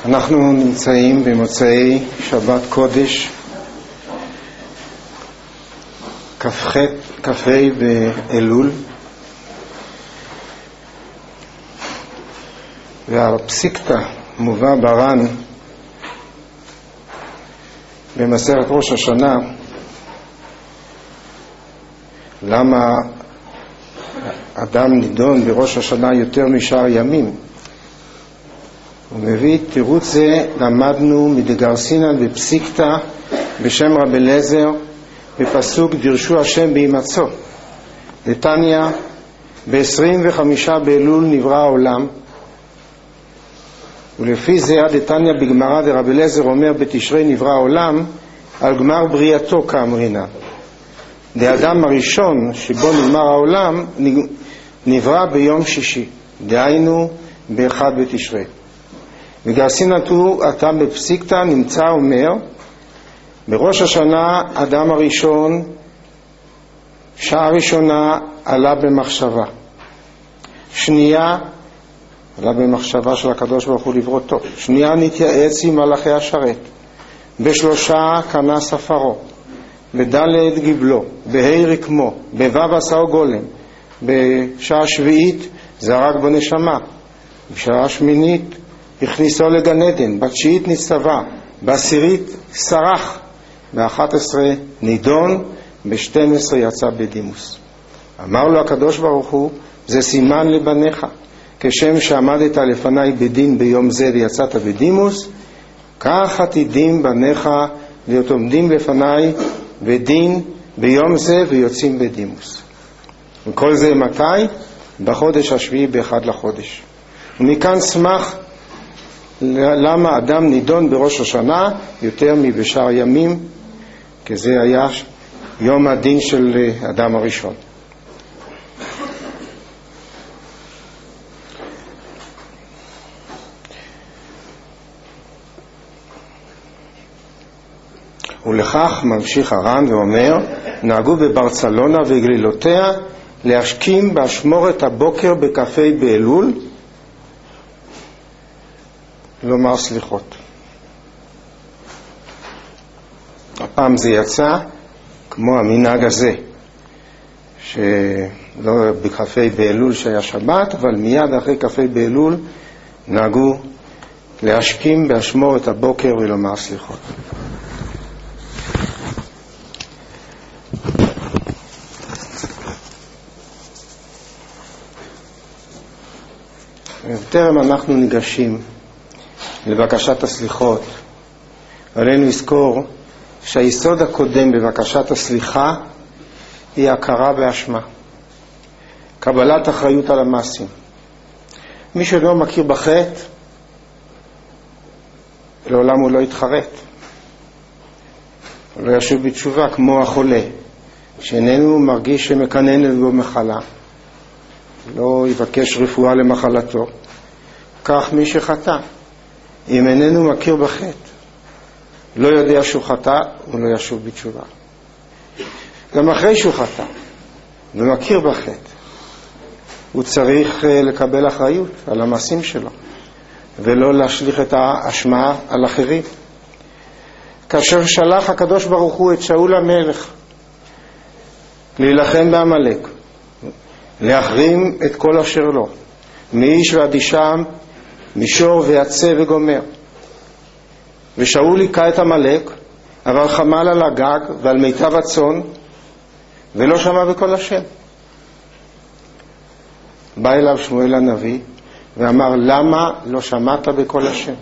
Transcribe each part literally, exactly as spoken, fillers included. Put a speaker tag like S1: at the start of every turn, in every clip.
S1: אנחנו נמצאים במוצאי שבת קודש כ"ח כ"ה באלול, והפסיקתא מובא בר"ן במסכת ראש השנה למה אדם נידון בראש השנה יותר משאר ימים. הוא מביא תירוץ זה למדנו מדגרסינן בפסיקתא בשם רבי אליעזר בפסוק דרשו השם בהימצאו. דתניא ב-עשרים וחמישה באלול נברא העולם, ולפי זה דתניא בגמרא דרבי אליעזר אומר בתשרי נברא העולם על גמר בריאתו כאמרינה. דאדם הראשון שבו נגמר העולם נברא ביום שישי, דהיינו באחד בתשרי. וגרסינן הוא אתה בפסיקתא נמצא אומר בראש השנה אדם הראשון שעה ראשונה עלה במחשבה, שנייה עלה במחשבה של הקדוש ברוך הוא לבראותו, שנייה נתייעץ עם מלאכי השרת, בשלושה קנה ספרו, בדלת גיבלו, בהי רקמו, בוו עשאו גולם, בשעה שביעית זרק בו נשמה, בשעה שמינית הכניסו לגן עדן, בתשיעית נצטווה, בעשירית סרח, באחת עשרה נידון, בשתים עשרה יצא בדימוס. אמר לו הקדוש ברוך הוא, זה סימן לבניך, כשם שעמדת לפניי בדין ביום זה ויצאת בדימוס, כך עתידים בניך להיות עומדים לפניי בדין ביום זה ויוצאים בדימוס. וכל זה מתי? בחודש השביעי באחד לחודש. ומכאן שמח למה אדם נידון בראש השנה יותר מבשאר ימים, כי זה היה יום הדין של אדם הראשון. ולכך ממשיך הר"ן ואומר, נהגו בברצלונה וגלילותיה להשכים באשמורת הבוקר בקפה באלול, לומר סליחות. הפעם זה יצא כמו המנהג הזה, שלא בקפה באלול שהיה שבת, אבל מיד אחרי קפה באלול נהגו להשכים באשמורת הבוקר ולומר סליחות. טרם אנחנו ניגשים לבקשת הסליחות, עלינו לזכור שהיסוד הקודם בבקשת הסליחה היא הכרה באשמה, קבלת אחריות על המעשים. מי שלא מכיר בחטא, לעולם הוא לא יתחרט, הוא לא ישוב בתשובה, כמו החולה שאיננו מרגיש שמקנן בו מחלה, לא יבקש רפואה למחלתו. כך מי שחטא, אם איננו מכיר בחטא, לא יודע שהוא חטא, הוא לא ישוב בתשובה. גם אחרי שהוא חטא ומכיר בחטא, הוא צריך לקבל אחריות על המעשים שלו ולא להשליך את האשמה על אחרים. כאשר שלח הקדוש ברוך הוא את שאול המלך להילחם בעמלק, להחרים את כל אשר לו, מאיש ועד אישה, מישור ויצא וגומר, ושאול היכה את עמלק, אבל חמל על הגג ועל מיטב הצאן ולא שמע בקול השם. בא אליו שמואל הנביא ואמר, למה לא שמעת בקול השם?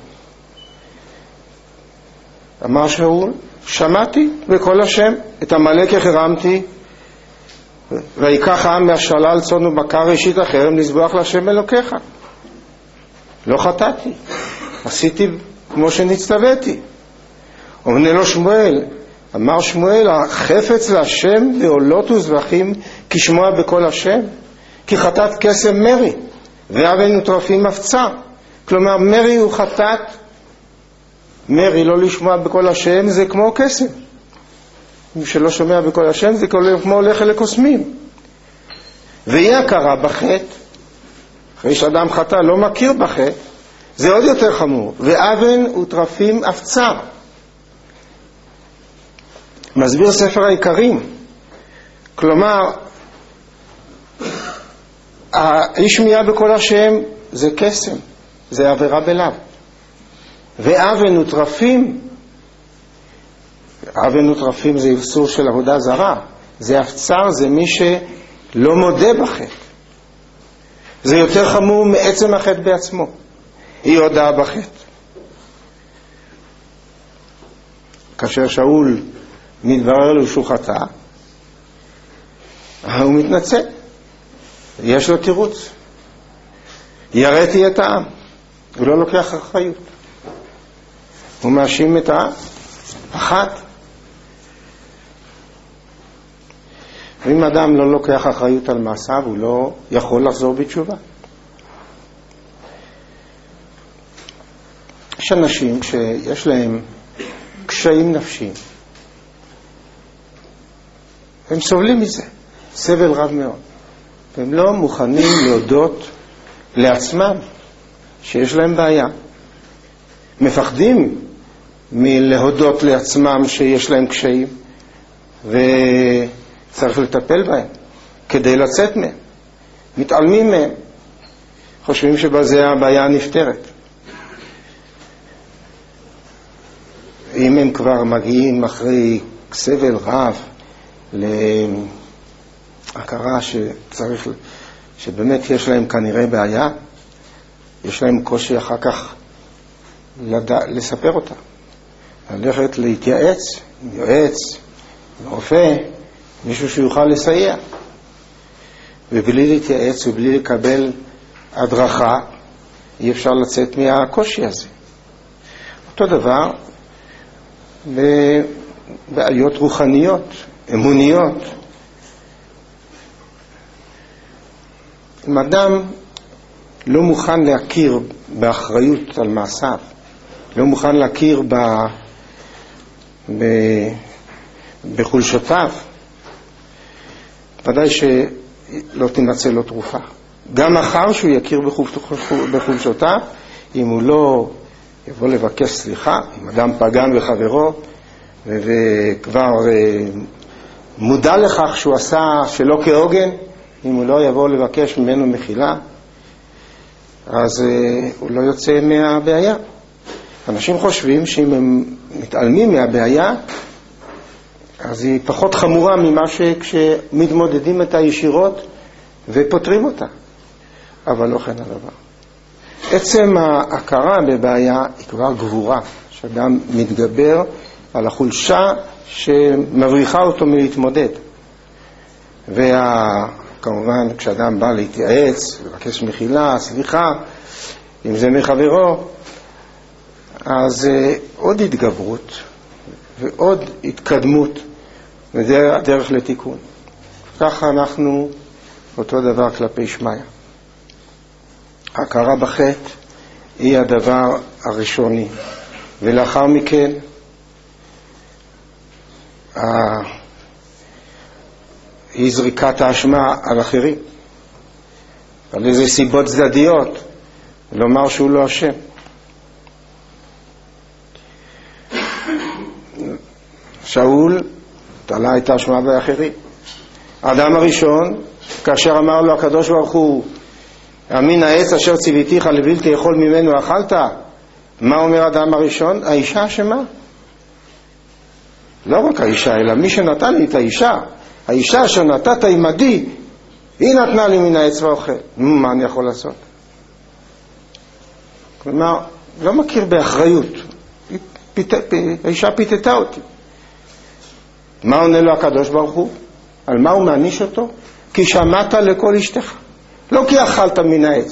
S1: אמר שאול, שמעתי בקול השם, את עמלק החרמתי, ויקח העם מהשלל צאן ובקר ראשית החרם לזבוח להשם אלוקיך. לא חטאתי, עשיתי כמו שנצטוויתי. עונה לו שמואל, אמר שמואל, החפץ להשם לעולות וזבחים כשמוע בקול השם, כי חטאת קסם מרי ואבן וטרפים מפצע. כלומר מרי הוא חטאת, מרי לא לשמוע בקול השם זה כמו קסם, מי שלא שומע בקול השם זה כמו הולך אל הקוסמים. והיא הכרה בחטא, אחרי שאדם חטא לא מכיר בחטא, זה עוד יותר חמור. ואבן וטרפים אף צר. מסביר ספר העיקרים. כלומר, אי שמיעה בקול השם זה קסם, זה עבירה בלב. ואבן וטרפים, אבן וטרפים זה איסור של עבודה זרה. זה אף צר, זה מי שלא מודה בחטא. זה יותר חמור מעצם החטא בעצמו. היא הודעה בחטא. כאשר שאול מתברר לו שהוא חטא, הוא מתנצל. יש לו תירוץ. יראתי את העם. הוא לא לוקח אחריות. הוא מאשים את העם. אחת. ואם אדם לא לוקח אחריות על מעשיו, הוא לא יכול לחזור בתשובה. יש אנשים שיש להם קשיים נפשיים. הם סובלים מזה. סבל רב מאוד. והם לא מוכנים להודות לעצמם שיש להם בעיה. מפחדים מלהודות לעצמם שיש להם קשיים, וצריך לטפל בהם כדי לצאת מהם. מתעלמים מהם. חושבים שבזה הבעיה נפתרת. אם הם כבר מגיעים אחרי סבל רב להכרה שצריך, שבאמת יש להם כנראה בעיה, יש להם קושי אחר כך לדע, לספר אותה. ללכת להתייעץ, יועץ, רופא, מישהו שיוכל לסייע. ובלי להתייעץ ובלי לקבל הדרכה, אי אפשר לצאת מהקושי הזה. אותו דבר בבעיות רוחניות, אמוניות. אם אדם לא מוכן להכיר באחריות על מעשיו, לא מוכן להכיר ב... ב... בחולשותיו, ודאי שלא תנצל לו תרופה. גם אחר שהוא יכיר בחולשותיו, אם הוא לא יבוא לבקש סליחה, אם אדם פגן בחברו, וכבר מודע לכך שהוא עשה שלא כהוגן, אם הוא לא יבוא לבקש ממנו מחילה, אז הוא לא יוצא מהבעיה. אנשים חושבים שאם הם מתעלמים מהבעיה, אז היא פחות חמורה ממה שכשמתמודדים את הישירות ופותרים אותה. אבל לא כן הדבר. עצם ההכרה בבעיה היא כבר גבורה, שאדם מתגבר על החולשה שמבריחה אותו מלהתמודד. וכמובן כשאדם בא להתייעץ, לבקש מחילה, סליחה, אם זה מחברו, אז עוד התגברות ועוד התקדמות, וזה הדרך לתיקון. ככה אנחנו אותו דבר כלפי שמיה. ההכרה בחטא היא הדבר הראשוני, ולאחר מכן היא זריקת האשמה על אחרים, על איזה סיבות צדדיות, לומר שהוא לא אשם. שאול תלה את האשמה באחרים. האדם הראשון, כאשר אמר לו הקדוש ברוך הוא, אמין העץ אשר ציוויתיך לבלתי יכול ממנו אכלת, מה אומר האדם הראשון? האישה אשמה. לא רק האישה, אלא מי שנתן לי את האישה, האישה אשר נתת עמדי, היא נתנה לי מן העץ ואוכל. מה אני יכול לעשות? כלומר, לא מכיר באחריות. האישה פיתתה אותי. מה עונה לו הקדוש ברוך הוא? על מה הוא מעניש אותו? כי שמעת לכל אשתך, לא כי אכלת מן העץ.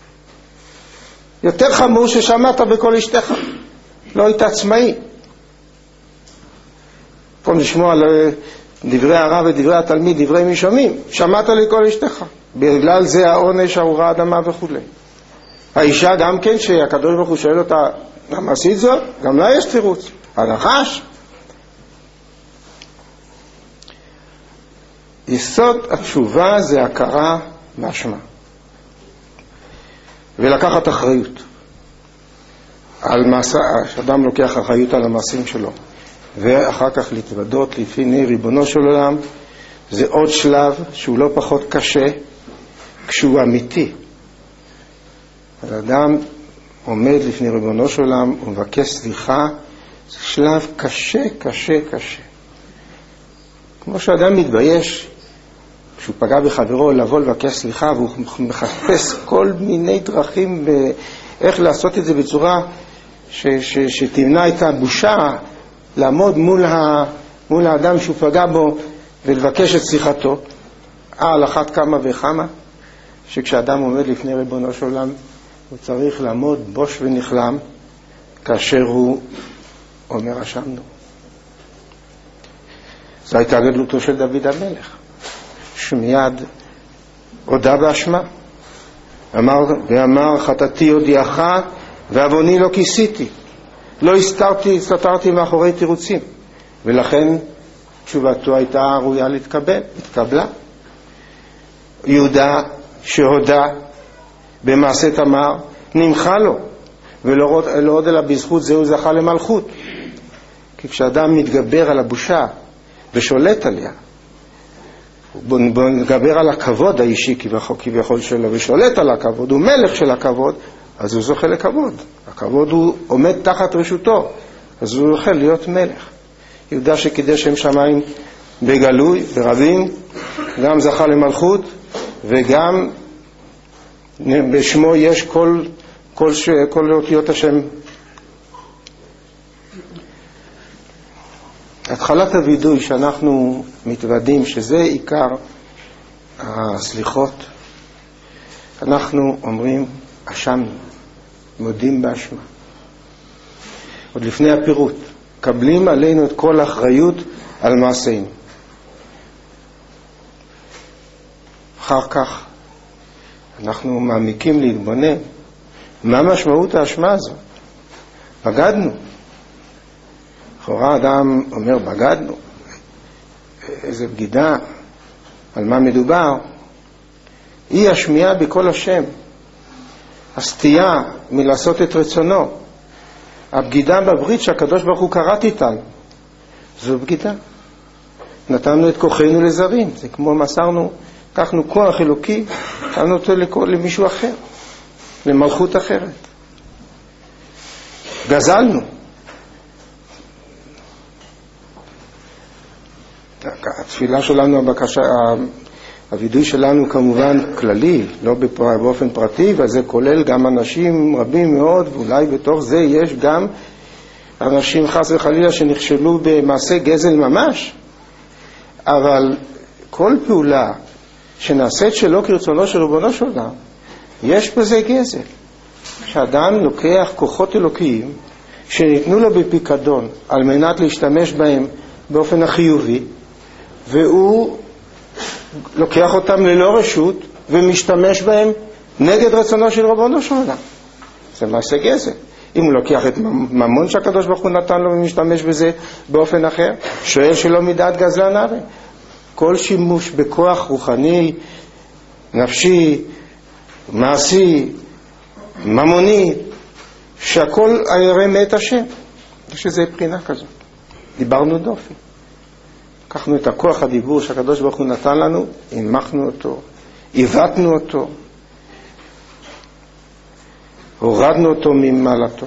S1: יותר חמור ששמעת בכל אשתך, לא היית עצמאי. פה נשמוע על דברי הרב ודברי התלמיד, דברי מי שומעים. שמעת לכל אשתך, בגלל זה העונש, האורה, האדמה וכו'. האישה גם כן, שהקדוש ברוך הוא שואל אותה, למה עשית זאת? גם לה יש תירוץ. הנחש. יסוד התשובה זה הכרה באשמה. ולקחת אחריות. על מעשה, שאדם לוקח אחריות על המעשים שלו, ואחר כך להתוודות לפני ריבונו של עולם, זה עוד שלב שהוא לא פחות קשה כשהוא אמיתי. האדם עומד לפני ריבונו של עולם ומבקש סליחה, זה שלב קשה, קשה, קשה. כמו שאדם מתבייש כשהוא פגע בחברו לבוא לבקש סליחה, והוא מחפש כל מיני דרכים איך לעשות את זה בצורה ש, ש, שתמנע את הבושה, לעמוד מול, ה, מול האדם שהוא פגע בו ולבקש את סליחתו. על אחת כמה וכמה שכשאדם עומד לפני ריבונו של עולם הוא צריך לעמוד בוש ונכלם כאשר הוא אומר אשמנו. זו הייתה גדלותו של דוד המלך, שמיד הודה באשמה, אמר ואמר חטאתי הודיעך ועווני לא כיסיתי, לא הסתרתי, הסתתרתי מאחורי תירוצים, ולכן תשובתו הייתה ראויה להתקבל, התקבלה. יהודה שהודה במעשה תמר נמחה לו, ולא לא עוד אלא בזכות זה הוא זכה למלכות. כי כשאדם מתגבר על הבושה ושולט עליה, בוא נגבר על הכבוד האישי כביכול, כביכול שלו, ושולט על הכבוד, הוא מלך של הכבוד, אז הוא זוכה לכבוד. הכבוד הוא עומד תחת רשותו, אז הוא זוכה להיות מלך. יהודה שקידש שם שמיים בגלוי, ברבים, גם זכה למלכות, וגם בשמו יש כל, כל, ש... כל אותיות השם. התחלת הוידוי שאנחנו מתוודים, שזה עיקר הסליחות, אנחנו אומרים אשמנו, מודים באשמה. עוד לפני הפירוט, קבלים עלינו את כל האחריות על מעשינו. אחר כך אנחנו מעמיקים להתבונן מה משמעות האשמה הזאת. בגדנו. לכאורה אדם אומר בגדנו, איזה בגידה, על מה מדובר? היא השמיעה בכל השם, הסטייה מלעשות את רצונו, הבגידה בברית שהקדוש ברוך הוא קראת איתנו, זו בגידה. נתנו את כוחנו לזרים, זה כמו מסרנו, לקחנו כוח אלוקי, נתנו אותו למישהו אחר, למלכות אחרת. גזלנו. התפילה שלנו, הבקשה, הוידוי שלנו כמובן כללי, לא באופן פרטי, וזה כולל גם אנשים רבים מאוד, ואולי בתוך זה יש גם אנשים חס וחלילה שנכשלו במעשה גזל ממש, אבל כל פעולה שנעשית שלא כרצונו של ריבונו של עולם, יש בזה גזל. שאדם לוקח כוחות אלוקיים שניתנו לו בפיקדון על מנת להשתמש בהם באופן החיובי, והוא לוקח אותם ללא רשות ומשתמש בהם נגד רצונו של ריבונו של עולם. זה מעשה גזל. אם הוא לוקח את ממון שהקדוש ברוך הוא נתן לו ומשתמש בזה באופן אחר, שואל שלא מדעת גזלן הרי. כל שימוש בכוח רוחני, נפשי, מעשי, ממוני, שהכל הירא מאת השם, יש איזו בחינה כזאת. דיברנו דופי. לקחנו את הכוח הדיבור שהקדוש ברוך הוא נתן לנו, המחנו אותו, עיוותנו אותו, הורדנו אותו ממעלתו.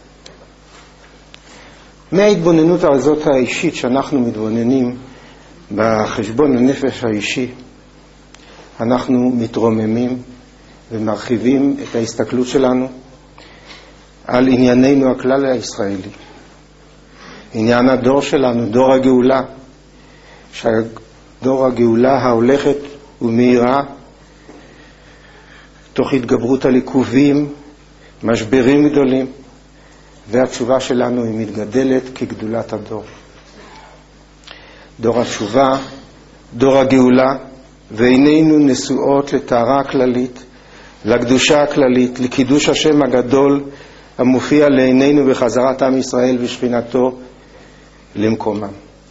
S1: מההתבוננות הזאת האישית שאנחנו מתבוננים בחשבון הנפש האישי, אנחנו מתרוממים ומרחיבים את ההסתכלות שלנו על ענייננו הכלל הישראלי. עניין הדור שלנו, דור הגאולה, שדור הגאולה ההולכת ומהירה, תוך התגברות על עיכובים, משברים גדולים, והתשובה שלנו היא מתגדלת כגדולת הדור. דור התשובה, דור הגאולה, ועינינו נשואות לטהרה הכללית, לקדושה הכללית, לקידוש השם הגדול המופיע לעינינו בחזרת עם ישראל ושכינתו למקומם.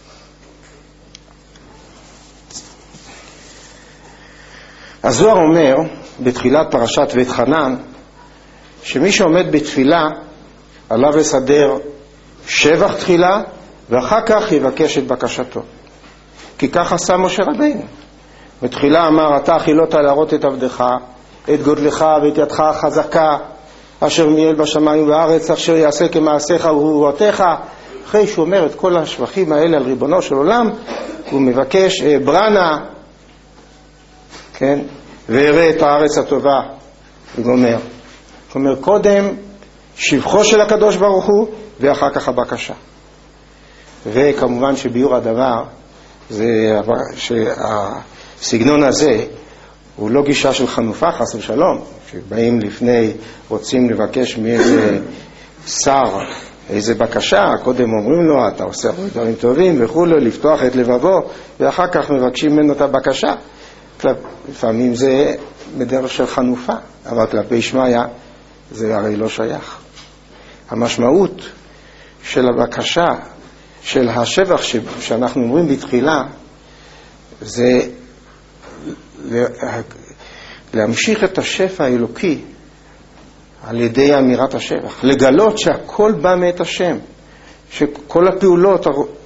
S1: הזוהר אומר בתחילת פרשת ואת חנן, שמי שעומד בתפילה עליו לסדר שבח תחילה, ואחר כך יבקש את בקשתו. כי כך עשה משה רבינו. בתחילה אמר, אתה אכילות להראות את עבדך, את גודלך ואת ידך החזקה, אשר מיל בשמיים ובארץ, אשר יעשה כמעשיך וגבורתך. אחרי שהוא אומר את כל השבחים האלה על ריבונו של עולם, הוא מבקש ברנה, כן, ויראה את הארץ הטובה, וגומר. הוא אומר, קודם שבחו של הקדוש ברוך הוא, ואחר כך הבקשה. וכמובן שביור הדבר, זה שהסגנון הזה הוא לא גישה של חנופה, חס ושלום, שבאים לפני, רוצים לבקש מאיזה שר, איזה בקשה, קודם אומרים לו, אתה עושה דברים טובים וכו', לפתוח את לבבו, ואחר כך מבקשים ממנו את הבקשה. לפעמים זה בדרך של חנופה, אבל כלפי שמיה זה הרי לא שייך. המשמעות של הבקשה, של השבח שאנחנו אומרים בתחילה, זה להמשיך את השפע האלוקי על ידי אמירת השבח, לגלות שהכל בא מאת השם, שכל הפעולות,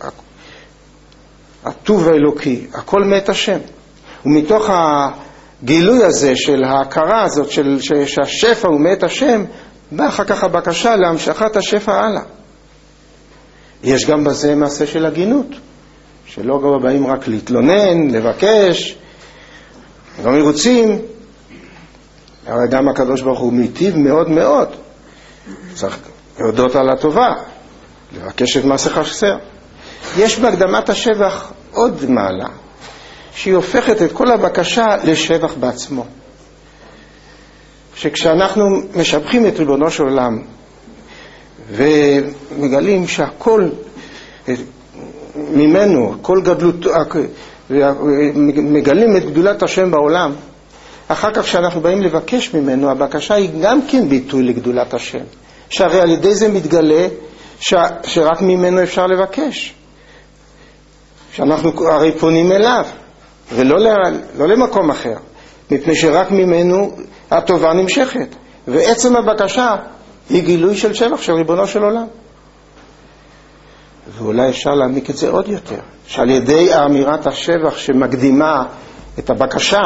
S1: הטוב האלוקי, הכל מאת השם. ומתוך הגילוי הזה של ההכרה הזאת של, שהשפע הוא מאת השם, בא אחר כך הבקשה להמשכת השפע הלאה. יש גם בזה מעשה של הגינות, שלא גם באים רק להתלונן, לבקש, לא מרוצים, אבל גם הקדוש ברוך הוא מיטיב מאוד מאוד. צריך להודות על הטובה, לבקש את מעשה חסר. יש בהקדמת השבח עוד מעלה, שהיא הופכת את כל הבקשה לשבח בעצמו. שכשאנחנו משבחים את ריבונו של עולם, ומגלים שהכל ממנו, כל גדלות, מגלים את גדולת השם בעולם, אחר כך כשאנחנו באים לבקש ממנו, הבקשה היא גם כן ביטוי לגדולת השם. שהרי על ידי זה מתגלה ש... שרק ממנו אפשר לבקש. שאנחנו הרי פונים אליו, ולא ל... לא למקום אחר. מפני שרק ממנו הטובה נמשכת. ועצם הבקשה היא גילוי של שבח של ריבונו של עולם. ואולי אפשר להעמיק את זה עוד יותר. שעל ידי האמירת השבח שמקדימה את הבקשה,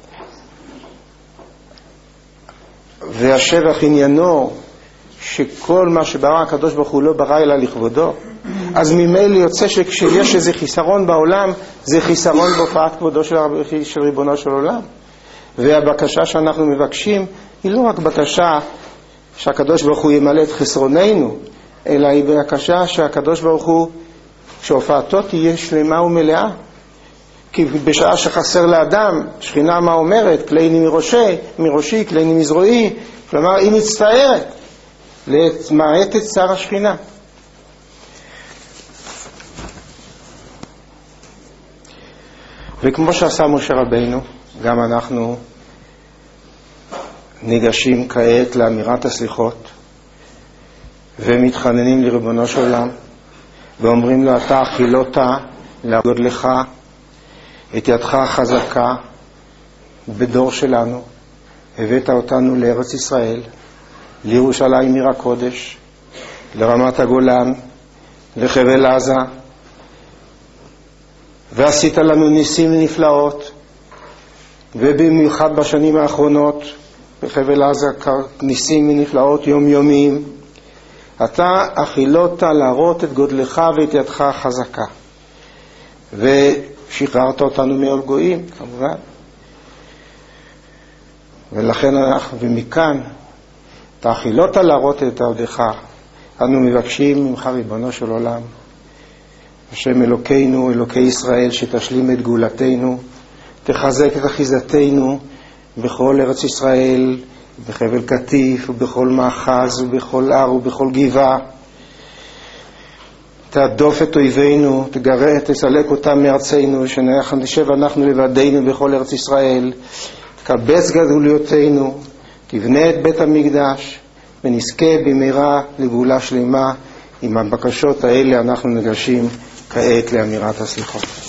S1: והשבח עניינו שכל מה שברא הקדוש ברוך הוא לא ברא אלא לכבודו, אז ממילא יוצא שכשיש איזה חיסרון בעולם, זה חיסרון בהופעת כבודו של, של ריבונו של עולם. והבקשה שאנחנו מבקשים היא לא רק בקשה שהקדוש ברוך הוא ימלא את חסרוננו, אלא היא בקשה שהקדוש ברוך הוא, שהופעתו תהיה שלמה ומלאה. כי בשעה שחסר לאדם, שכינה מה אומרת? כלייני מראשי, מראשי, כלייני מזרועי, כלומר היא מצטערת למעט את שר השכינה. וכמו שעשה משה רבינו, גם אנחנו ניגשים כעת לאמירת הסליחות, ומתחננים לריבונו של עולם, ואומרים לו, אתה אכילות לגודלך את ידך החזקה בדור שלנו, הבאת אותנו לארץ ישראל, לירושלים עיר הקודש, לרמת הגולן, לחבל עזה, ועשית לנו ניסים נפלאות, ובמיוחד בשנים האחרונות בחבל עזה ניסים נפלאות יומיומיים. אתה אכילות להראות את גודלך ואת ידך החזקה, ושחררת אותנו מעול גויים כמובן. ולכן אנחנו, ומכאן תאכילות להראות את עבדך, אנו מבקשים ממך ריבונו של עולם, השם אלוקינו, אלוקי ישראל, שתשלים את גאולתנו, תחזק את אחיזתנו בכל ארץ ישראל, בחבל קטיף ובכל מאחז ובכל הר ובכל גבעה. תעדוף את אויבינו, תגרה, תסלק אותם מארצנו, שנשב אנחנו לבדנו בכל ארץ ישראל. תקבץ גדוליותינו, תבנה את בית המקדש, ונזכה במהרה לגאולה שלמה. עם הבקשות האלה אנחנו ניגשים כעת לאמירת הסליחות.